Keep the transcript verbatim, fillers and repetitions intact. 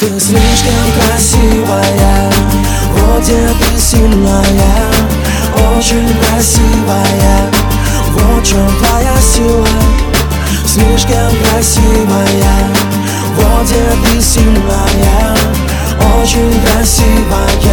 Ты слишком красивая, вот где ты сильная, очень красивая, вот в чем твоя сила. Слишком красивая, вот где ты сильная, очень красивая.